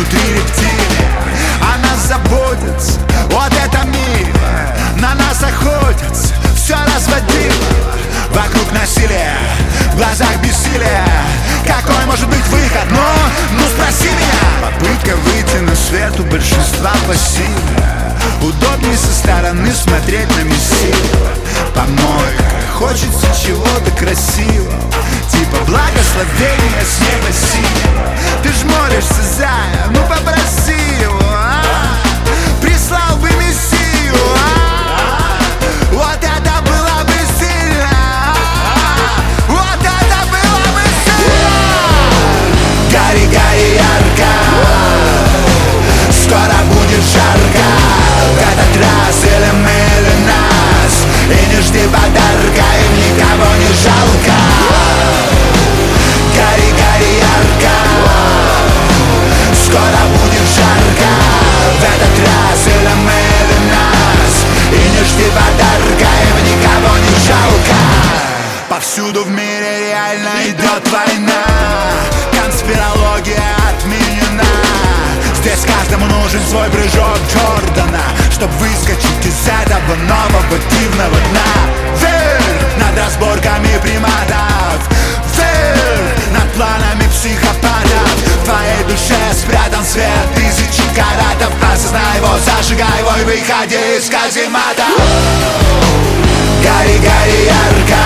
внутри рептилии. О нас заботится вот это мир, на нас охотятся, все разводило. Вокруг насилия, в глазах бессилия. Какой может быть выход? Ну спроси меня. Попытка выйти на свет у большинства пассивная. Удобнее со стороны смотреть на мессию. Помойка, хочется чего-то красивого, типа благословения с неба синего. Ты ж молишься, зая, ну попроси его, прислал бы мессию, вот это было бы сильно, вот это было бы сильно. Гори, гори ярко, скоро будет жарко. В этот раз или мы, или нас. И не жди подарка, им никого не жалко. Гори, гори ярко, скоро будет жарко. В этот раз или мы, или нас. И не жди подарка, им никого не жалко. Повсюду в мире реально идет война. Конспирология отменена. Здесь каждому нужен свой прыжок Джордана, чтоб выскочить из этого нового дивного дна. Вверх над разборками приматов, вверх над планами психопатов. В твоей душе спрятан свет тысячи каратов. Осознай его, зажигай его и выходи из каземата. Гори, гори ярко,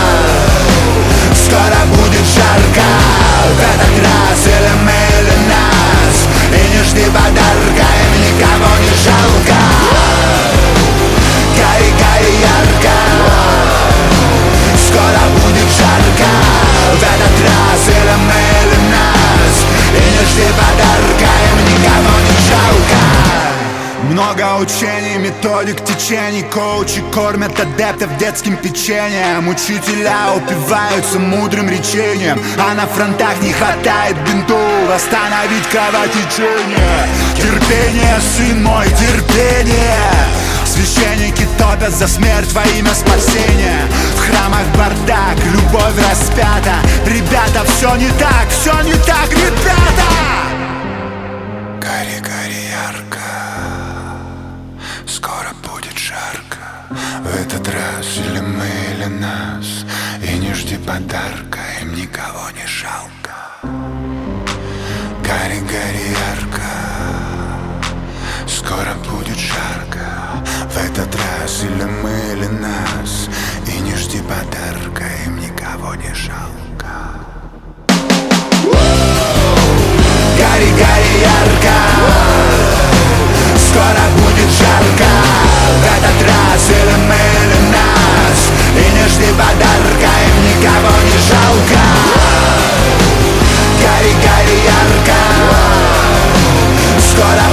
скоро будет жарко. В этот раз или мы, или нас. И не жди подарка, им никого не жалко. Гори, гори ярко, скоро будет жарко. В этот раз или мы, или нас. И не жди подарка, им никого не жалко. Много учений, методик, течений. Коучи кормят адептов детским печеньем. Учителя упиваются мудрым речением, а на фронтах не хватает бинтов остановить кровотечение. Терпение, сын мой, терпение. Священники топят за смерть во имя спасения. В храмах бардак, любовь распята. Ребята, все не так, ребята. Гори, гори ярко, скоро будет жарко. В этот раз или мы, или нас. И не жди подарка, им никого не жалко. Гори, гори ярко, скоро будет жарко. В этот раз или мы, или нас. И не жди подарка, им никого не жалко. Гори, гори ярко, скоро будет жарко. В этот раз или мы, или нас. И не жди подарка, им никого не жалко. Гори, гори ярко, скоро